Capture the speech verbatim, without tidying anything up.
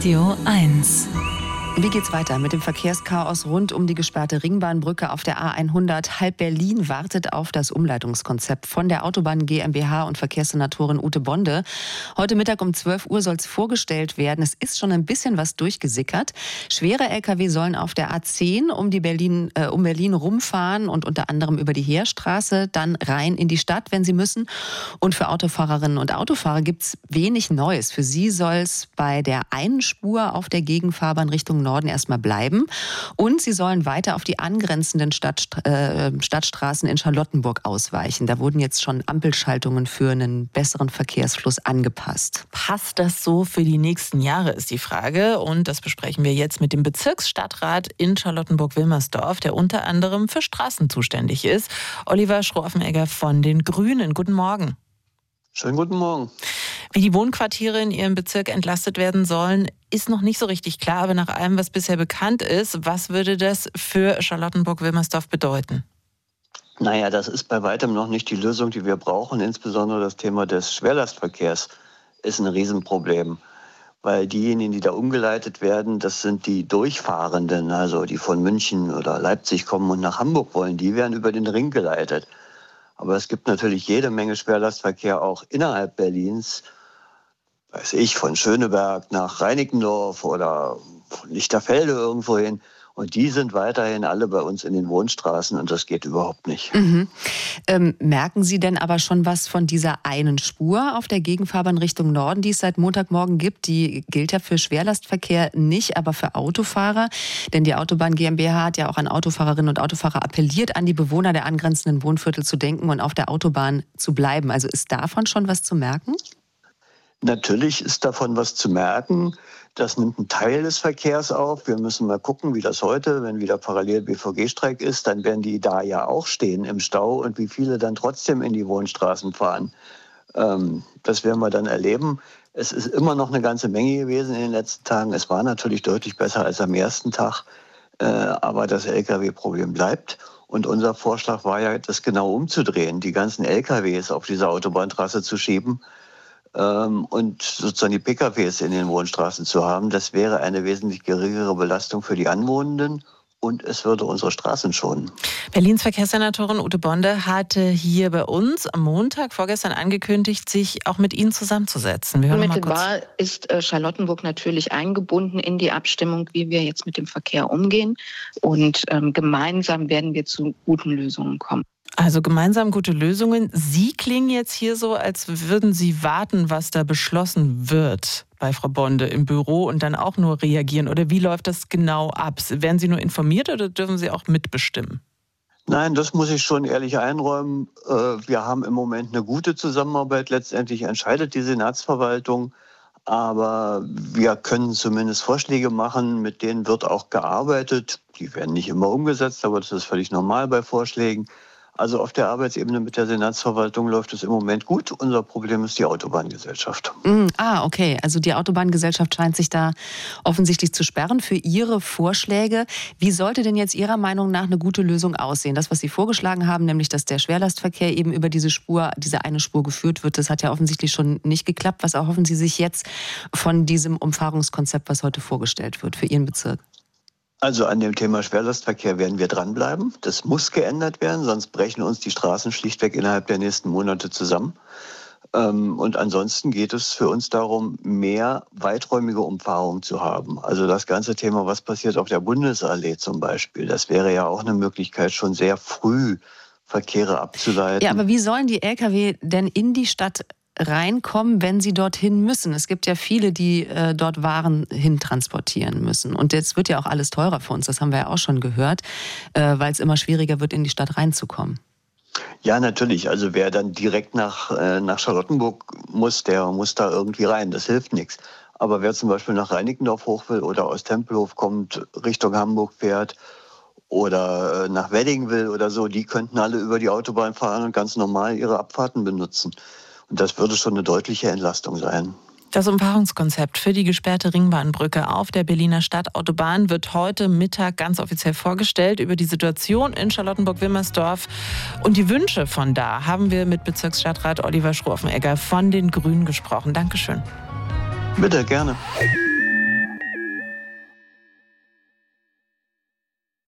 Radio eins. Wie geht's weiter mit dem Verkehrschaos rund um die gesperrte Ringbahnbrücke auf der A hundert? Halb Berlin wartet auf das Umleitungskonzept von der Autobahn GmbH und Verkehrssenatorin Ute Bonde. Heute Mittag um zwölf Uhr soll es vorgestellt werden. Es ist schon ein bisschen was durchgesickert. Schwere L K W sollen auf der A zehn um, die Berlin, äh, um Berlin rumfahren und unter anderem über die Heerstraße dann rein in die Stadt, wenn sie müssen. Und für Autofahrerinnen und Autofahrer gibt's wenig Neues. Für sie soll es bei der einen Spur auf der Gegenfahrbahn Richtung Norden erstmal bleiben. Und sie sollen weiter auf die angrenzenden Stadt, äh, Stadtstraßen in Charlottenburg ausweichen. Da wurden jetzt schon Ampelschaltungen für einen besseren Verkehrsfluss angepasst. Passt das so für die nächsten Jahre, ist die Frage. Und das besprechen wir jetzt mit dem Bezirksstadtrat in Charlottenburg-Wilmersdorf, der unter anderem für Straßen zuständig ist. Oliver Schroffenegger von den Grünen. Guten Morgen. Schönen guten Morgen. Wie die Wohnquartiere in Ihrem Bezirk entlastet werden sollen, ist noch nicht so richtig klar. Aber nach allem, was bisher bekannt ist, was würde das für Charlottenburg-Wilmersdorf bedeuten? Naja, das ist bei weitem noch nicht die Lösung, die wir brauchen. Insbesondere das Thema des Schwerlastverkehrs ist ein Riesenproblem. Weil diejenigen, die da umgeleitet werden, das sind die Durchfahrenden, also die von München oder Leipzig kommen und nach Hamburg wollen. Die werden über den Ring geleitet. Aber es gibt natürlich jede Menge Schwerlastverkehr auch innerhalb Berlins. Weiß ich, von Schöneberg nach Reinickendorf oder von Lichterfelde irgendwo hin. Und die sind weiterhin alle bei uns in den Wohnstraßen und das geht überhaupt nicht. Mhm. Ähm, merken Sie denn aber schon was von dieser einen Spur auf der Gegenfahrbahn Richtung Norden, die es seit Montagmorgen gibt? Die gilt ja für Schwerlastverkehr nicht, aber für Autofahrer. Denn die Autobahn GmbH hat ja auch an Autofahrerinnen und Autofahrer appelliert, an die Bewohner der angrenzenden Wohnviertel zu denken und auf der Autobahn zu bleiben. Also ist davon schon was zu merken? Natürlich ist davon was zu merken. Das nimmt einen Teil des Verkehrs auf. Wir müssen mal gucken, wie das heute, wenn wieder parallel B V G-Streik ist, dann werden die da ja auch stehen im Stau und wie viele dann trotzdem in die Wohnstraßen fahren. Ähm, das werden wir dann erleben. Es ist immer noch eine ganze Menge gewesen in den letzten Tagen. Es war natürlich deutlich besser als am ersten Tag, äh, aber das L K W-Problem bleibt. Und unser Vorschlag war ja, das genau umzudrehen, die ganzen L K Ws auf diese Autobahntrasse zu schieben und sozusagen die P K Ws in den Wohnstraßen zu haben. Das wäre eine wesentlich geringere Belastung für die Anwohnenden und es würde unsere Straßen schonen. Berlins Verkehrssenatorin Ute Bonde hatte hier bei uns am Montag vorgestern angekündigt, sich auch mit Ihnen zusammenzusetzen. Wir hören mal kurz. Unmittelbar ist Charlottenburg natürlich eingebunden in die Abstimmung, wie wir jetzt mit dem Verkehr umgehen. Und ähm, gemeinsam werden wir zu guten Lösungen kommen. Also gemeinsam gute Lösungen. Sie klingen jetzt hier so, als würden Sie warten, was da beschlossen wird bei Frau Bonde im Büro und dann auch nur reagieren. Oder wie läuft das genau ab? Werden Sie nur informiert oder dürfen Sie auch mitbestimmen? Nein, das muss ich schon ehrlich einräumen. Wir haben im Moment eine gute Zusammenarbeit. Letztendlich entscheidet die Senatsverwaltung. Aber wir können zumindest Vorschläge machen, mit denen wird auch gearbeitet. Die werden nicht immer umgesetzt, aber das ist völlig normal bei Vorschlägen. Also auf der Arbeitsebene mit der Senatsverwaltung läuft es im Moment gut. Unser Problem ist die Autobahngesellschaft. Mm, ah, okay. Also die Autobahngesellschaft scheint sich da offensichtlich zu sperren für Ihre Vorschläge. Wie sollte denn jetzt Ihrer Meinung nach eine gute Lösung aussehen? Das, was Sie vorgeschlagen haben, nämlich dass der Schwerlastverkehr eben über diese Spur, diese eine Spur geführt wird, das hat ja offensichtlich schon nicht geklappt. Was erhoffen Sie sich jetzt von diesem Umfahrungskonzept, was heute vorgestellt wird für Ihren Bezirk? Also an dem Thema Schwerlastverkehr werden wir dranbleiben. Das muss geändert werden, sonst brechen uns die Straßen schlichtweg innerhalb der nächsten Monate zusammen. Und ansonsten geht es für uns darum, mehr weiträumige Umfahrungen zu haben. Also das ganze Thema, was passiert auf der Bundesallee zum Beispiel, das wäre ja auch eine Möglichkeit, schon sehr früh Verkehre abzuleiten. Ja, aber wie sollen die L K W denn in die Stadt reinkommen, wenn sie dorthin müssen? Es gibt ja viele, die äh, dort Waren hintransportieren müssen. Und jetzt wird ja auch alles teurer für uns, das haben wir ja auch schon gehört, äh, weil es immer schwieriger wird, in die Stadt reinzukommen. Ja, natürlich. Also wer dann direkt nach, äh, nach Charlottenburg muss, der muss da irgendwie rein. Das hilft nichts. Aber wer zum Beispiel nach Reinickendorf hoch will oder aus Tempelhof kommt, Richtung Hamburg fährt oder äh, nach Wedding will oder so, die könnten alle über die Autobahn fahren und ganz normal ihre Abfahrten benutzen. Und das würde schon eine deutliche Entlastung sein. Das Umfahrungskonzept für die gesperrte Ringbahnbrücke auf der Berliner Stadtautobahn wird heute Mittag ganz offiziell vorgestellt. Über die Situation in Charlottenburg-Wilmersdorf und die Wünsche von da haben wir mit Bezirksstadtrat Oliver Schroffenegger von den Grünen gesprochen. Dankeschön. Bitte, gerne.